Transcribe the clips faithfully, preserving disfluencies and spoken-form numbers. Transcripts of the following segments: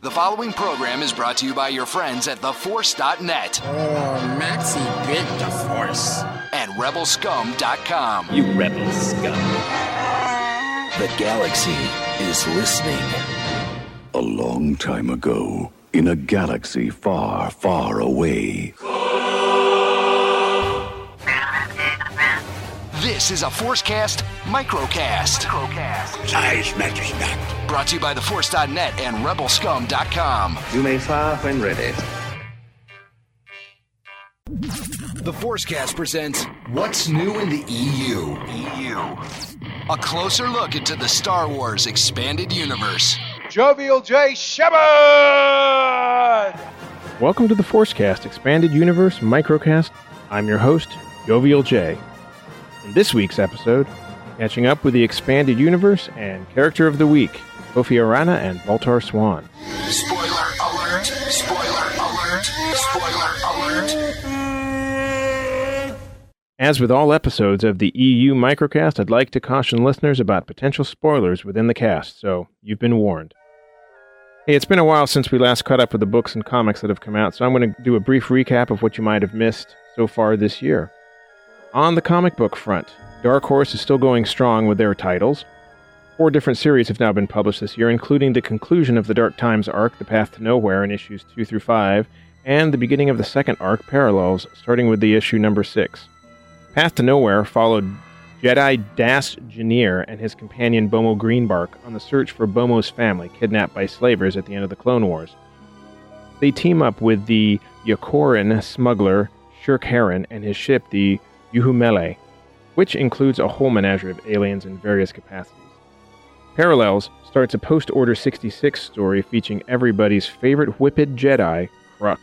The following program is brought to you by your friends at the force dot net. Oh, Maxie bit the Force. And rebel scum dot com. You rebel scum. The galaxy is listening. A long time ago, in a galaxy far, far away. This is a ForceCast microcast. Microcast. Size matters not. Brought to you by the force dot net and rebel scum dot com. You may fire when ready. The ForceCast presents What's New in the E U. E U. A closer look into the Star Wars Expanded Universe. Jovial J. Shepard! Welcome to the ForceCast Expanded Universe Microcast. I'm your host, Jovial J. In this week's episode, catching up with the Expanded Universe and Character of the Week, Kofi Arana and Baltar Swan. Spoiler alert! Spoiler alert! Spoiler alert! As with all episodes of the E U Microcast, I'd like to caution listeners about potential spoilers within the cast, so you've been warned. Hey, it's been a while since we last caught up with the books and comics that have come out, so I'm going to do a brief recap of what you might have missed so far this year. On the comic book front, Dark Horse is still going strong with their titles. Four different series have now been published this year, including the conclusion of the Dark Times arc, The Path to Nowhere, in issues two through five, and the beginning of the second arc, Parallels, starting with the issue number six. Path to Nowhere followed Jedi Dast Janier and his companion Bomo Greenbark on the search for Bomo's family, kidnapped by slavers at the end of the Clone Wars. They team up with the Yakoran smuggler Shirk Heron and his ship, the Yuhumele, which includes a whole menagerie of aliens in various capacities. Parallels starts a post-Order sixty-six story featuring everybody's favorite whipped Jedi, Kruk.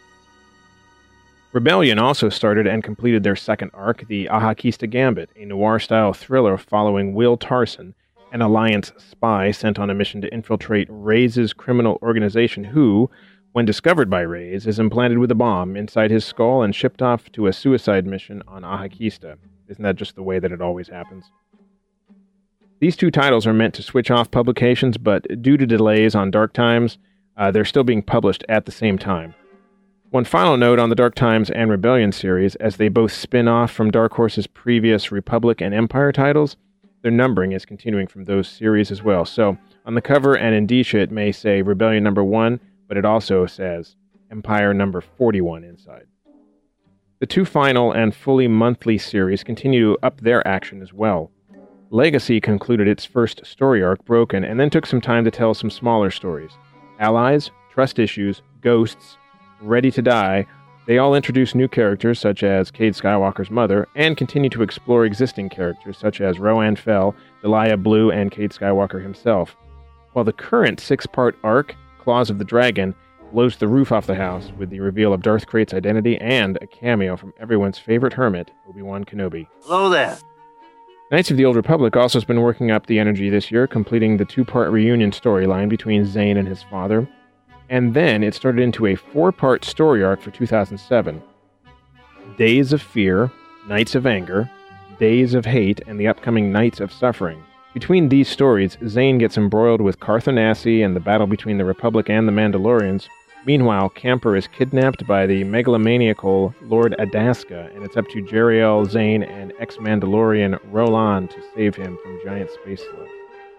Rebellion also started and completed their second arc, the Ahakista Gambit, a noir-style thriller following Will Tarson, an Alliance spy sent on a mission to infiltrate Reyes' criminal organization who, when discovered by Reyes, is implanted with a bomb inside his skull and shipped off to a suicide mission on Ahakista. Isn't that just the way that it always happens? These two titles are meant to switch off publications, but due to delays on Dark Times, uh, they're still being published at the same time. One final note on the Dark Times and Rebellion series, as they both spin off from Dark Horse's previous Republic and Empire titles, their numbering is continuing from those series as well. So, on the cover and indicia it may say Rebellion number one, but it also says Empire number forty-one inside. The two final and fully monthly series continue to up their action as well. Legacy concluded its first story arc, Broken, and then took some time to tell some smaller stories. Allies, Trust Issues, Ghosts, Ready to Die, they all introduce new characters such as Cade Skywalker's mother, and continue to explore existing characters such as Roanne Fell, Delia Blue, and Cade Skywalker himself. While the current six-part arc, Claws of the Dragon, blows the roof off the house with the reveal of Darth Krayt's identity and a cameo from everyone's favorite hermit, Obi-Wan Kenobi. Hello there. Knights of the Old Republic also has been working up the energy this year, completing the two-part reunion storyline between Zane and his father. And then it started into a four-part story arc for two thousand seven. Days of Fear, Nights of Anger, Days of Hate, and the upcoming Nights of Suffering. Between these stories, Zane gets embroiled with Cartha Nassi and the battle between the Republic and the Mandalorians. Meanwhile, Camper is kidnapped by the megalomaniacal Lord Adaska, and it's up to Jeriel, Zane, and ex-Mandalorian Roland to save him from giant space slugs.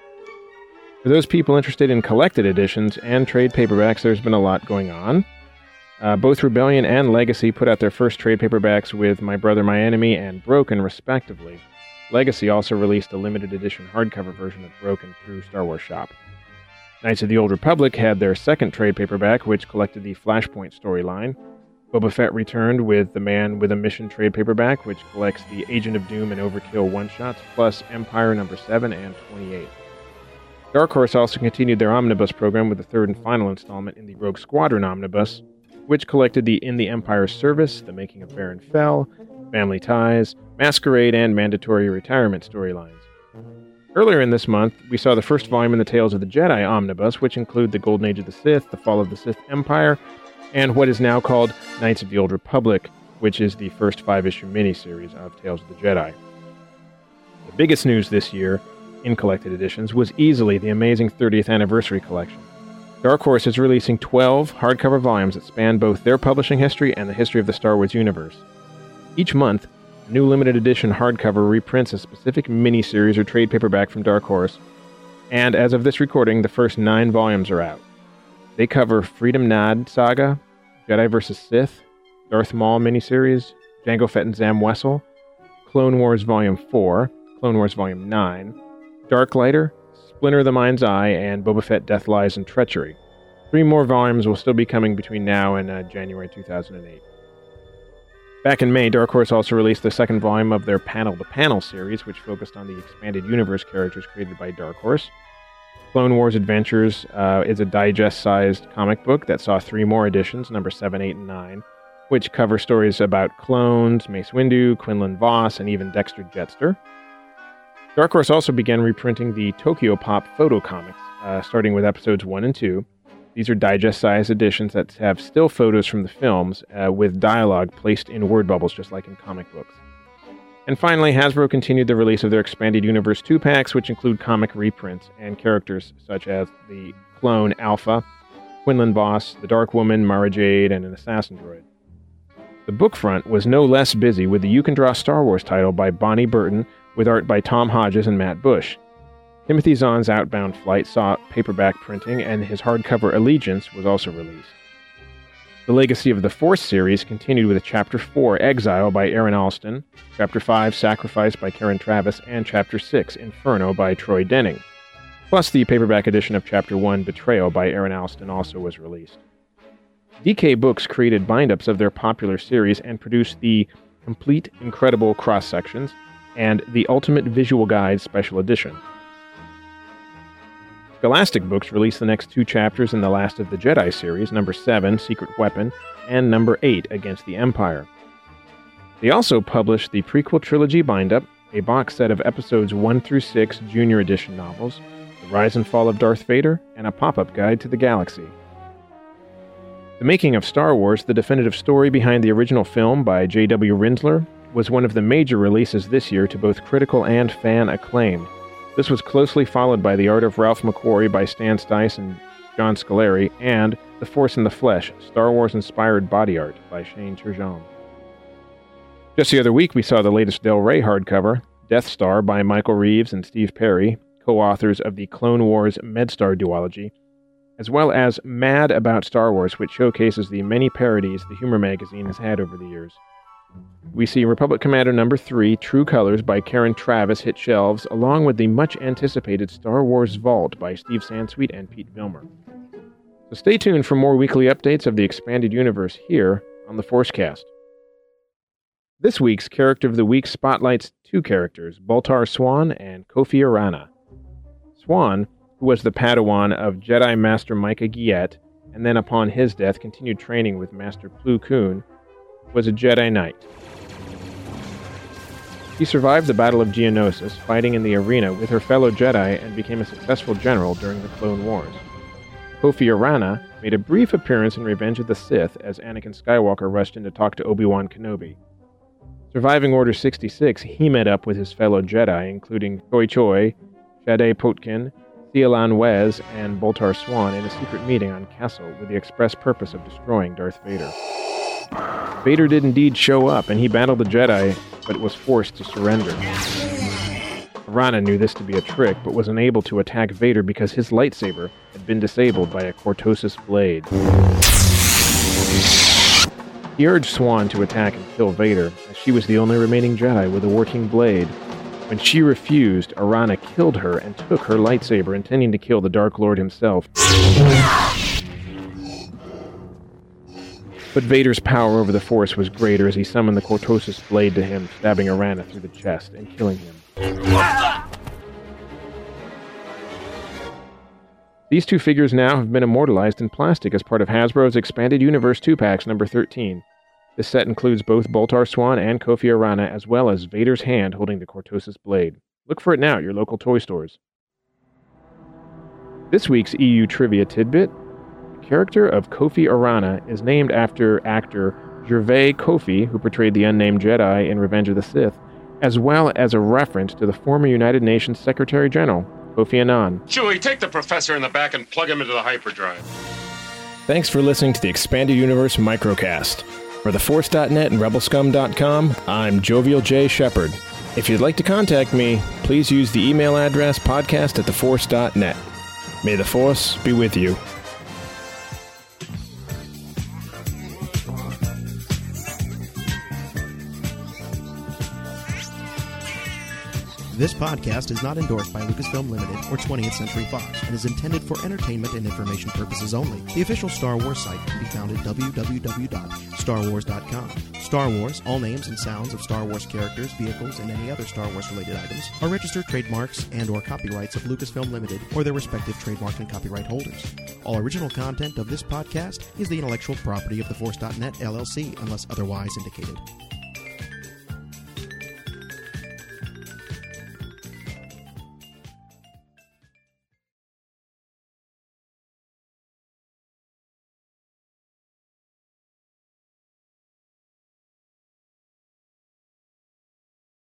For those people interested in collected editions and trade paperbacks, there's been a lot going on. Uh, both Rebellion and Legacy put out their first trade paperbacks with My Brother, My Enemy and Broken, respectively. Legacy also released a limited edition hardcover version of Broken through Star Wars Shop. Knights of the Old Republic had their second trade paperback, which collected the Flashpoint storyline. Boba Fett returned with The Man with a Mission trade paperback, which collects the Agent of Doom and Overkill one-shots, plus Empire number seven and twenty-eight. Dark Horse also continued their omnibus program with the third and final installment in the Rogue Squadron omnibus, which collected the In the Empire's Service, The Making of Baron Fell, Family Ties, Masquerade, and Mandatory Retirement storylines. Earlier in this month, we saw the first volume in the Tales of the Jedi omnibus, which include the Golden Age of the Sith, the Fall of the Sith Empire, and what is now called Knights of the Old Republic, which is the first five-issue miniseries of Tales of the Jedi. The biggest news this year, in collected editions, was easily the amazing thirtieth Anniversary Collection. Dark Horse is releasing twelve hardcover volumes that span both their publishing history and the history of the Star Wars universe. Each month, a new limited edition hardcover reprints a specific miniseries or trade paperback from Dark Horse, and as of this recording, the first nine volumes are out. They cover Freedom Nod Saga, Jedi versus. Sith, Darth Maul miniseries, Jango Fett and Zam Wesell, Clone Wars Volume four, Clone Wars Volume nine, Darklighter, Splinter of the Mind's Eye, and Boba Fett Death, Lies, and Treachery. Three more volumes will still be coming between now and uh, January two thousand eight. Back in May, Dark Horse also released the second volume of their Panel to Panel series, which focused on the expanded universe characters created by Dark Horse. Clone Wars Adventures uh, is a digest-sized comic book that saw three more editions, number seven, eight, and nine, which cover stories about clones, Mace Windu, Quinlan Voss, and even Dexter Jettster. Dark Horse also began reprinting the Tokyo Pop photo comics, uh, starting with episodes one and two. These are digest-sized editions that have still photos from the films uh, with dialogue placed in word bubbles, just like in comic books. And finally, Hasbro continued the release of their Expanded Universe two-packs, which include comic reprints and characters such as the clone Alpha, Quinlan Voss, the Dark Woman, Mara Jade, and an assassin droid. The book front was no less busy with the You Can Draw Star Wars title by Bonnie Burton, with art by Tom Hodges and Matt Bush. Timothy Zahn's Outbound Flight saw paperback printing, and his hardcover Allegiance was also released. The Legacy of the Force series continued with Chapter four, Exile by Aaron Alston, Chapter five, Sacrifice by Karen Travis, and Chapter six, Inferno by Troy Denning. Plus, the paperback edition of Chapter one, Betrayal by Aaron Alston also was released. D K Books created bind-ups of their popular series and produced the Complete Incredible Cross-Sections and the Ultimate Visual Guide Special Edition. Scholastic Books released the next two chapters in the Last of the Jedi series, number seven, Secret Weapon, and number eight, Against the Empire. They also published the prequel trilogy bind-up, a box set of episodes one through six Junior Edition novels, The Rise and Fall of Darth Vader, and a pop-up guide to the galaxy. The Making of Star Wars, the definitive story behind the original film by J W Rinzler, was one of the major releases this year to both critical and fan acclaim. This was closely followed by The Art of Ralph McQuarrie by Stan Stice and John Scoleri, and The Force in the Flesh, Star Wars-inspired body art by Shane Turgeon. Just the other week, we saw the latest Del Rey hardcover, Death Star by Michael Reeves and Steve Perry, co-authors of the Clone Wars MedStar duology, as well as Mad About Star Wars, which showcases the many parodies the humor magazine has had over the years. We see Republic Commando number three, True Colors by Karen Travis, hit shelves, along with the much-anticipated Star Wars Vault by Steve Sansweet and Pete Vilmer. So stay tuned for more weekly updates of the expanded universe here on the Forcecast. This week's Character of the Week spotlights two characters, Baltar Swan and Kofi Arana. Swan, who was the Padawan of Jedi Master Micah Giet, and then upon his death continued training with Master Plo Koon, was a Jedi Knight. He survived the Battle of Geonosis, fighting in the arena with her fellow Jedi, and became a successful general during the Clone Wars. Kofi Arana made a brief appearance in Revenge of the Sith as Anakin Skywalker rushed in to talk to Obi-Wan Kenobi. Surviving Order sixty-six, he met up with his fellow Jedi, including Choi Choi, Shadé Potkin, Thielan Wez, and Baltar Swan in a secret meeting on Kessel with the express purpose of destroying Darth Vader. Vader did indeed show up, and he battled the Jedi, but was forced to surrender. Arana knew this to be a trick, but was unable to attack Vader because his lightsaber had been disabled by a Cortosis blade. He urged Swan to attack and kill Vader, as she was the only remaining Jedi with a working blade. When she refused, Arana killed her and took her lightsaber, intending to kill the Dark Lord himself. But Vader's power over the Force was greater as he summoned the Cortosis blade to him, stabbing Arana through the chest and killing him. These two figures now have been immortalized in plastic as part of Hasbro's Expanded Universe two-packs number thirteen. This set includes both Baltar Swan and Kofi Arana, as well as Vader's hand holding the Cortosis blade. Look for it now at your local toy stores. This week's E U Trivia Tidbit: the character of Kofi Arana is named after actor Gervais Kofi, who portrayed the unnamed Jedi in Revenge of the Sith, as well as a reference to the former United Nations Secretary General, Kofi Annan. Chewie, take the professor in the back and plug him into the hyperdrive. Thanks for listening to the Expanded Universe Microcast. For the force dot net and rebel scum dot com, I'm Jovial J. Shepard. If you'd like to contact me, please use the email address podcast at the force dot net. May the Force be with you. This podcast is not endorsed by Lucasfilm Limited or twentieth Century Fox and is intended for entertainment and information purposes only. The official Star Wars site can be found at w w w dot star wars dot com. Star Wars, all names and sounds of Star Wars characters, vehicles, and any other Star Wars-related items are registered trademarks and or copyrights of Lucasfilm Limited or their respective trademark and copyright holders. All original content of this podcast is the intellectual property of the force dot net L L C unless otherwise indicated.